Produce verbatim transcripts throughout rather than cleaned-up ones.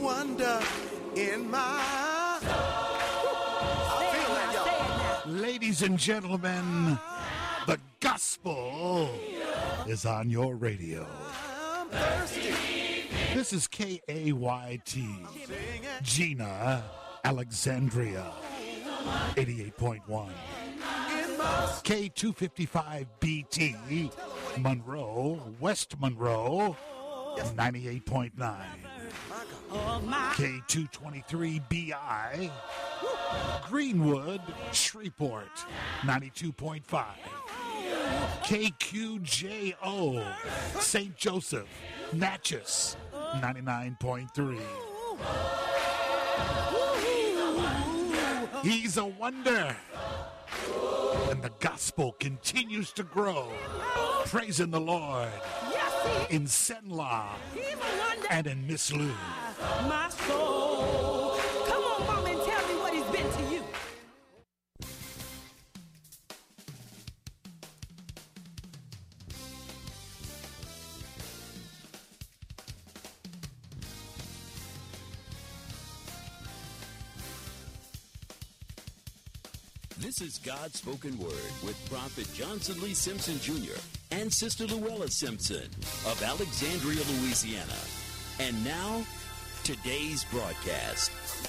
wonder in my soul. I feel that, y'all. Ladies and gentlemen, the gospel is on your radio. I'm thirsty. This is K A Y T, Gina, Alexandria, eighty-eight point one. K two fifty-five B T, Monroe, West Monroe, ninety-eight point nine. K two twenty-three B I, Greenwood, Shreveport, ninety-two point five. K Q J O, Saint Joseph, Natchez, ninety-nine point three. He's a wonder. And the gospel continues to grow. Praising the Lord in Senla and in Miss Lou. My soul. Come on, Mom, and tell me what he's been to you. This is God's Spoken Word with Prophet Johnson Lee Simpson Junior and Sister Luella Simpson of Alexandria, Louisiana. And now, today's broadcast.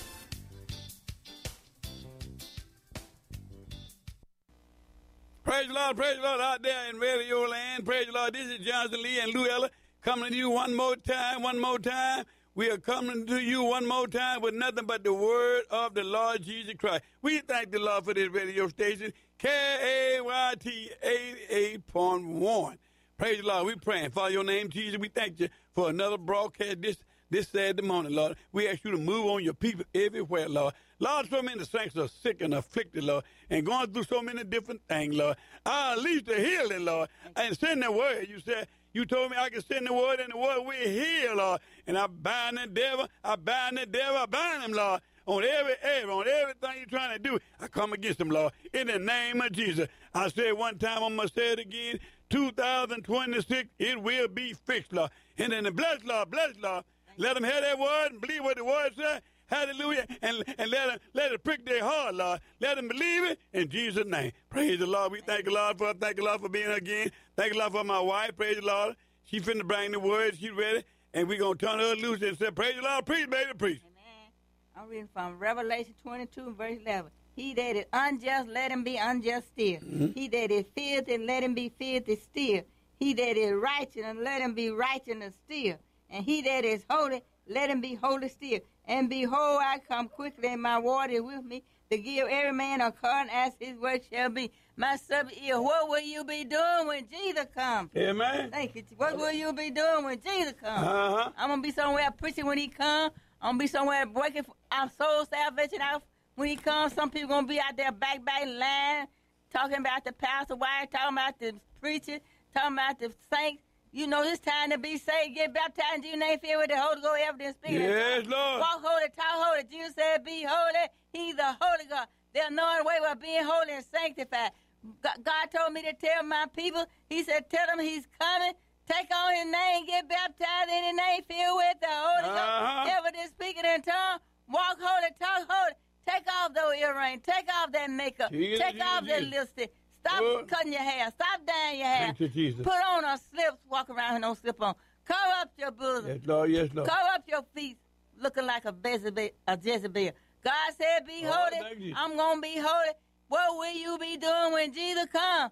Praise the Lord, praise the Lord out there in radio land. Praise the Lord. This is Johnson Lee and Luella coming to you one more time, one more time. We are coming to you one more time with nothing but the word of the Lord Jesus Christ. We thank the Lord for this radio station, K A Y T eighty-eight point one. Praise the Lord. We praying for your name, Jesus. We thank you for another broadcast this this Saturday morning, Lord. We ask you to move on your people everywhere, Lord. Lord, so many saints are sick and afflicted, Lord, and going through so many different things, Lord. I unleash the healing, Lord, and send the word. You said, you told me I could send the word, and the word will heal, Lord. And I bind the devil, I bind the devil, I bind him, Lord. On every area, on everything you're trying to do, I come against them, Lord. In the name of Jesus. I said one time, I'm going to say it again, two thousand twenty-six, it will be fixed, Lord. And then bless, Lord, bless, Lord. Let them hear that word and believe what the word says. Hallelujah. And, and let them let it prick their heart, Lord. Let them believe it in Jesus' name. Praise the Lord. We thank the Lord for thank the Lord for being here again. Thank the Lord for my wife. Praise the Lord. She finna bring the word. She ready. And we're going to turn her loose and say, praise the Lord. Preach, baby, preach. Amen. I'm reading from Revelation twenty-two, verse eleven. He that is unjust, let him be unjust still. Mm-hmm. He that is filthy, let him be filthy still. He that is righteous, let him be righteous still. And he that is holy, let him be holy still. And behold, I come quickly, and my water is with me, to give every man according as his work shall be. My subject is, what will you be doing when Jesus comes? Amen. Thank you. What will you be doing when Jesus comes? Uh-huh. I'm going to be somewhere preaching when he comes. I'm going to be somewhere working our soul salvation out when he comes. Some people going to be out there backbiting, lying, talking about the pastor wife, talking about the preacher, talking about the saints. You know, it's time to be saved, get baptized in Jesus' name, filled with the Holy Ghost, evidence, speaking. Yes, Lord. Walk holy, talk holy. Jesus said, be holy. He's the Holy God. There's no other way but being holy and sanctified. God told me to tell my people, he said, tell them he's coming. Take on his name, get baptized in his name, filled with the Holy uh-huh. Ghost, evidence, speaking in tongues. Walk holy, talk holy. Take off those earrings. Take off that makeup. Jesus, Take Jesus, off that Jesus. lipstick. Stop Lord. cutting your hair. Stop dyeing your hair. Thank you, Jesus. Put on a slips, walk around and don't slip on. Cover up your bosom. Yes, Lord, yes, Lord. Cover up your feet, looking like a Jezebel. A Jezebel. God said, be Oh, holy. thank you. I'm going to be holy. What will you be doing when Jesus comes?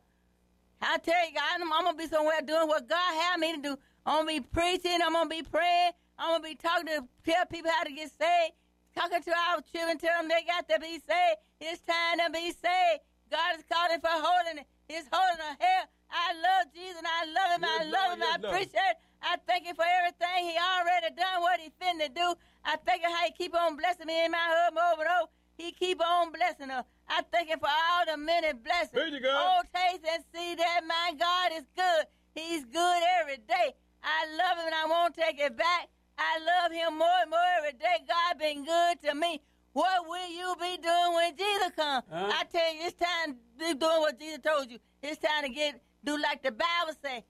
I tell you, I'm, I'm going to be somewhere doing what God had me to do. I'm going to be preaching. I'm going to be praying. I'm going to be talking to tell people how to get saved. Talking to our children, tell them they got to be saved. It's time to be saved. God is calling for holiness. He's holding a hair. I love Jesus, and I love him. Yes, I love Lord, him. yes, I Lord. appreciate it. I thank him for everything he already done, what he finna do. I thank him how he keep on blessing me in my home over and over. He keep on blessing us. I thank him for all the many blessings. Praise you, God. Oh, taste and see that my God is good. He's good every day. I love him, and I won't take it back. I love him more and more every day. God been good to me. What will you be doing when Jesus comes? Huh? I tell you, it's time to be doing what Jesus told you. It's time to get do like the Bible say.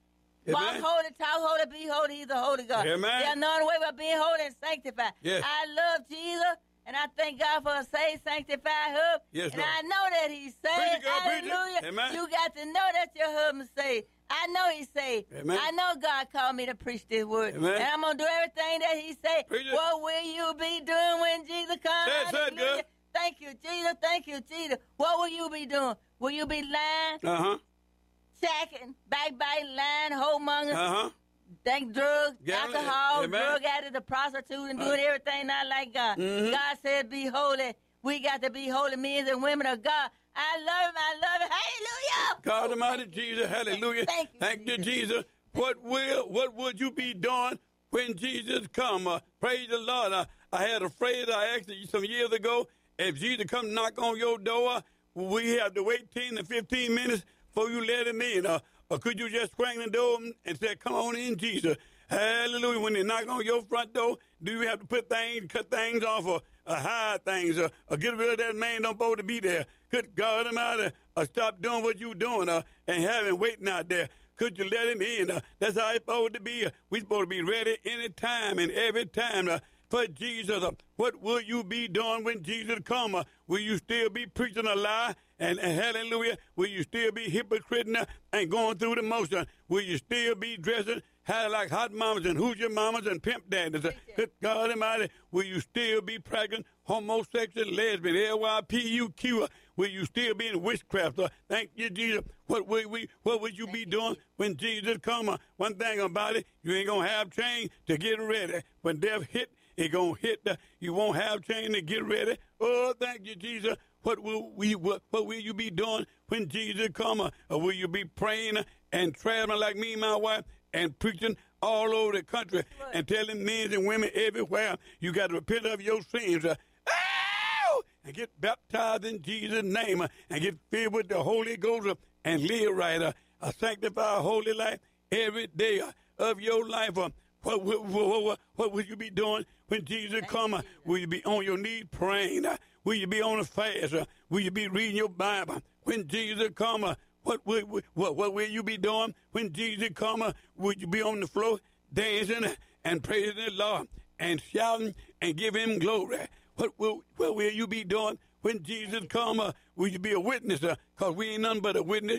Walk Amen. holy, talk holy, be holy. He's the Holy God. Amen. There's no way but being holy and sanctified. Yes. I love Jesus, and I thank God for a saved, sanctified husband. Yes, and Lord. I know that he's saved. Preach it, girl, preach it. Hallelujah. Amen. You got to know that your husband's saved. I know he's saved. Amen. I know God called me to preach this word. Amen. And I'm going to do everything that he said. Preach it. What will you be doing when Jesus comes? Say it, say it, girl. Thank you, Jesus. Thank you, Jesus. What will you be doing? Will you be lying, Uh-huh. shacking, backbiting, lying, whoremongering, Uh-huh. think drugs, Gambling. alcohol, Amen. drug addict, the prostitute, and doing everything not like God. Mhm. God said, be holy. We got to be holy men and women of God. I love him. I love him. Hallelujah. God Almighty Jesus, hallelujah. Thank you, Thank you, Jesus. Jesus. What will, what would you be doing when Jesus come? Uh, praise the Lord. I, I had a phrase I asked you some years ago. If Jesus come knock on your door, we have to wait ten to fifteen minutes before you let him in. Uh, or could you just swing the door and say, come on in, Jesus? Hallelujah. When they knock on your front door, do you have to put things, cut things off, or, or hide things, or, or get rid of that man don't supposed to be there? Could God Almighty uh, stop doing what you doing uh, and have him waiting out there? Could you let him in? Uh, that's how it's supposed to be. Uh, we supposed to be ready any time and every time uh, for Jesus. Uh, what will you be doing when Jesus come? Uh, will you still be preaching a lie? And, and hallelujah, will you still be hypocriting uh, and going through the motion? Will you still be dressing how like hot mamas and hoosier mamas and pimp daddies? Uh, good God Almighty, will you still be pregnant, homosexual, lesbian, L Y P U Q? Uh, will you still be in witchcraft? Uh, thank you, Jesus. What will we? What would you be doing when Jesus come? Uh, one thing about it, you ain't gonna have change to get ready. When death hit, it gonna hit. The, you won't have change to get ready. Oh, thank you, Jesus. What will we? What, what will you be doing when Jesus come? Uh, or will you be praying and traveling like me and my wife and preaching all over the country and telling men and women everywhere you got to repent of your sins? Uh, ow! And get baptized in Jesus' name uh, and get filled with the Holy Ghost uh, and live right. Uh, a sanctified holy life every day uh, of your life. Uh, what, what, what, what, what will you be doing when Jesus come? Uh, will you be on your knees praying? Uh, will you be on a fast? Uh, will you be reading your Bible? When Jesus come, uh, what, will, what, what will you be doing when Jesus come? Uh, will you be on the floor dancing and praising the Lord and shouting and give him glory? What will, what will you be doing when Jesus come? Uh, will you be a witness? Because uh, we ain't nothing but a witness.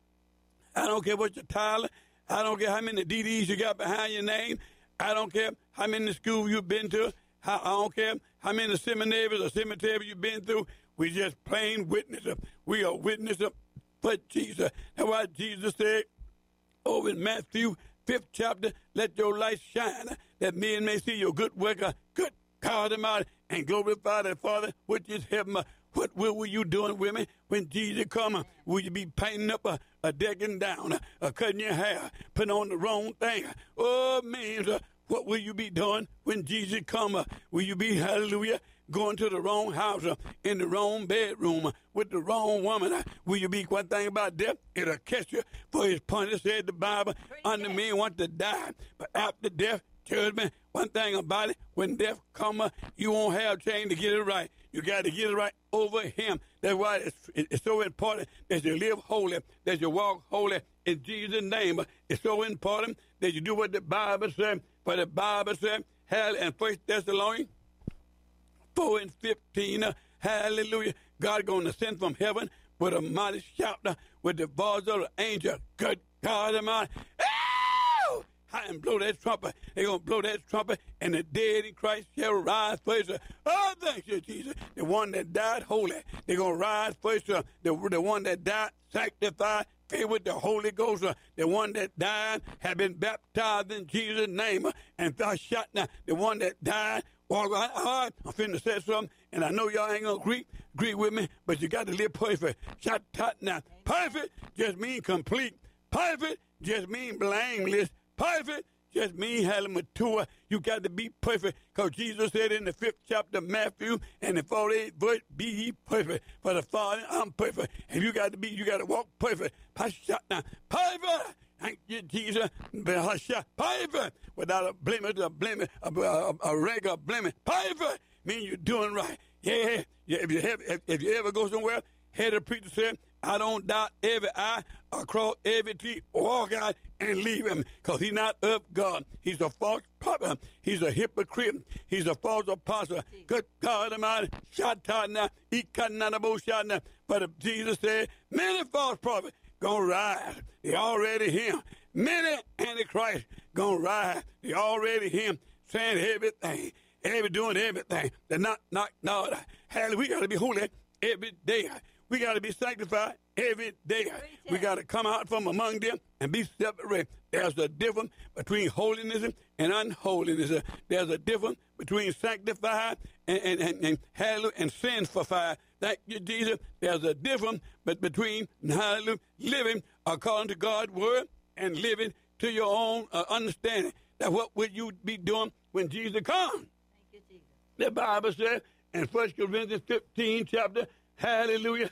I don't care what your title. I don't care how many D Ds you got behind your name. I don't care how many schools you've been to. How, I don't care how many seminaries or cemeteries you've been through. We just plain witnesses. We are witnesses for Jesus. That's why Jesus said over in Matthew fifth chapter, let your light shine, that men may see your good work, good God Almighty, and glorify the Father which is heaven. What will you doing, women, when Jesus come? Will you be painting up a, a decking down, a cutting your hair, putting on the wrong thing? Oh, man, uh, what will you be doing when Jesus come? Will you be, hallelujah, going to the wrong house, uh, in the wrong bedroom, uh, with the wrong woman? Uh, will you be, one thing about death, it'll catch you for his punishment, said the Bible. Under men want to die, but after death, judgment. One thing about it, when death come, uh, you won't have change to get it right. You got to get it right over him. That's why it's, it's so important that you live holy, that you walk holy in Jesus' name. It's so important that you do what the Bible said. For the Bible said, hell, and First Thessalonians four and fifteen, uh, hallelujah, God going to send from heaven with a mighty shout, uh, with the voice of the angel. Good God Almighty. Ow! And blow that trumpet. They're going to blow that trumpet, and the dead in Christ shall rise first. Oh, thank you, Jesus. The one that died holy, they're going to rise first. The, the one that died sanctified, filled with the Holy Ghost. The one that died had been baptized in Jesus' name. And thus shot now. The one that died, walk right hard. I'm finna say something, and I know y'all ain't going to agree, agree with me, but you got to live perfect. Shot tot now. Perfect just mean complete. Perfect just mean blameless. Perfect just mean having mature. You got to be perfect, because Jesus said in the fifth chapter of Matthew and the forty-eighth verse, be ye perfect. For the Father, I'm perfect. And you got to be, you got to walk perfect. Now, perfect. Thank you, Jesus. Perfect. Without a blemish, a blemish, a, a, a regular blemish. Perfect. Mean you're doing right. Yeah. Yeah. If you, have, if, if you ever go somewhere, head of the preacher said, I don't doubt every I across every T. Walk out and leave him, because he's not of God. He's a false prophet. He's a hypocrite. He's a false apostle. Good God Almighty. Shatana, Ikananaboshatana. But Jesus said, many false prophets gonna rise. They already him. Many antichrist gonna rise. They already him, saying everything, every doing everything. They're not, not, not. Hallelujah. We gotta be holy every day. We got to be sanctified every day. We got to come out from among them and be separate. There's a difference between holiness and unholiness. There's a difference between sanctified and, and, and, and hallelujah, and sinfied. Thank you, Jesus. There's a difference but between hallelujah, living according to God's word and living to your own uh, understanding. That what would you be doing when Jesus comes? Thank you, Jesus. The Bible says in First Corinthians fifteen chapter, hallelujah,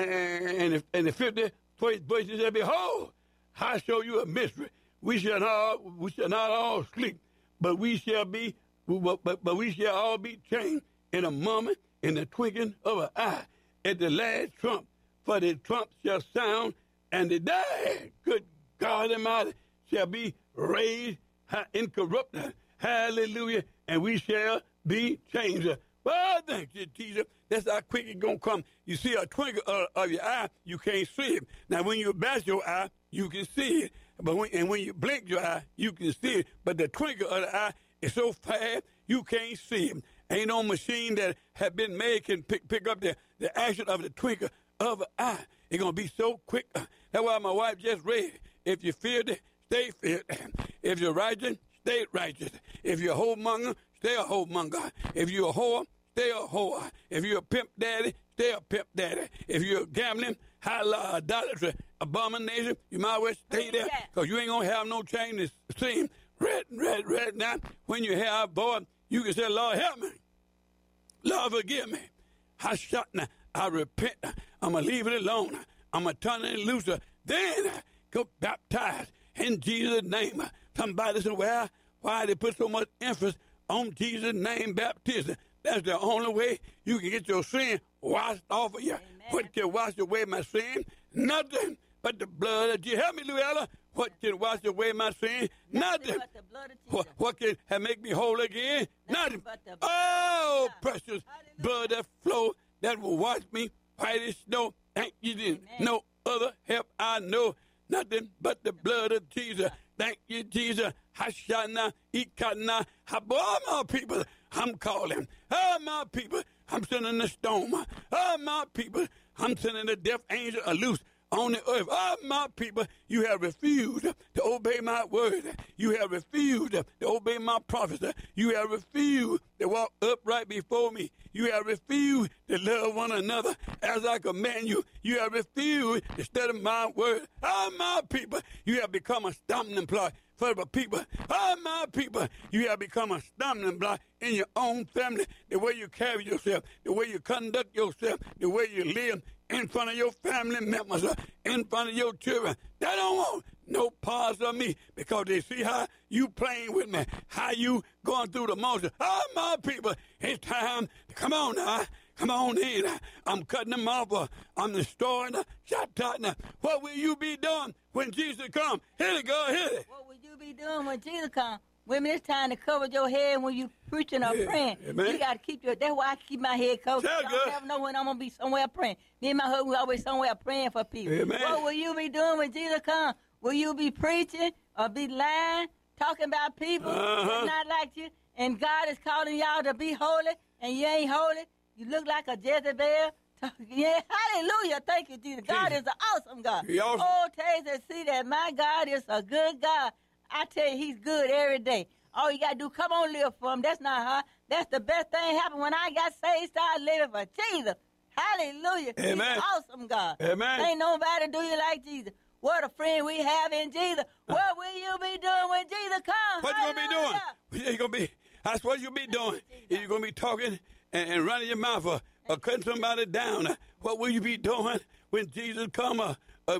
and, and, and the fifty-first verse said, behold, I show you a mystery. We shall not, we shall not all sleep, but we shall be, but, but, but we shall all be changed in a moment, in the twinkling of an eye, at the last trump. For the trump shall sound, and the dead, good God Almighty, shall be raised incorruptible. Hallelujah, and we shall be changed. Well, thank you, Jesus. That's how quick it's going to come. You see a twinkle of, of your eye, you can't see it. Now, when you bat your eye, you can see it. But when, and when you blink your eye, you can see it. But the twinkle of the eye is so fast, you can't see it. Ain't no machine that have been made can pick, pick up the, the action of the twinkle of an eye. It's going to be so quick. That's why my wife just read. If you fear it, stay feared. If you're righteous, stay righteous. If you're a whoremonger, stay a whoremonger. If you're a whore, stay a whore. If you're a pimp daddy, stay a pimp daddy. If you're gambling, high idolatry, abomination, you might as well stay there, because you ain't going to have no change to see. Right, right, right now, when you have a boy, you can say, Lord, help me. Lord, forgive me. I shot now. I repent. I'm going to leave it alone. I'm going to turn it loose. Then go baptize in Jesus' name. Somebody said, well, why they put so much emphasis on Jesus' name baptism? That's the only way you can get your sin washed off of you. Amen. What can wash away my sin? Nothing but the blood of Jesus. Help me, Luella. What can wash away my sin? Nothing. Nothing but the blood of Jesus. What, what can have make me whole again? Nothing Nothing. but the blood Oh, of precious Hallelujah. blood that flow that will wash me white as snow. Thank you, Jesus. Amen. No other help I know. Nothing but the blood of Jesus. Thank you, Jesus. Hashana, Ikana, Habo, all my people, I'm calling. All my people, I'm sending the storm. All my people, I'm sending the death angel a loose on the earth. All my people, you have refused to obey my word. You have refused to obey my prophets. You have refused to walk upright before me. You have refused to love one another as I command you. You have refused to study my word. All my people, you have become a stumbling block for the people. All my people, you have become a stumbling block in your own family. The way you carry yourself, the way you conduct yourself, the way you live in front of your family members, in front of your children. They don't want no parts of me, because they see how you playing with me, how you going through the motion. All my people, it's time. Come on now. Come on in. I'm cutting them off. I'm destroying them. Shut up now. What will you be doing when Jesus comes? Hit it, go, hit it. What will you be doing when Jesus comes? Women, it's time to cover your head when you preaching or Yeah, praying. amen. You got to keep your, that's why I keep my head covered. Sound I good. don't never know when I'm going to be somewhere praying. Me and my husband we always somewhere praying for people. Amen. What will you be doing when Jesus comes? Will you be preaching or be lying, talking about people Uh-huh. that's not like you, and God is calling y'all to be holy, and you ain't holy? You look like a Jezebel. Yeah, hallelujah. Thank you, Jesus. God Jesus. is an awesome God. He awesome. Oh, taste and see that my God is a good God. I tell you, he's good every day. All you got to do, come on, live for him. That's not hard. That's the best thing happened when I got saved, started living for Jesus. Hallelujah. Amen. He's an awesome God. Amen. Ain't nobody do you like Jesus. What a friend we have in Jesus. What will you be doing when Jesus comes? What you going to be doing? Hallelujah. What you going to be? That's what you be doing. If you're going to be talking and, and running your mouth or, or cutting somebody down, what will you be doing when Jesus comes?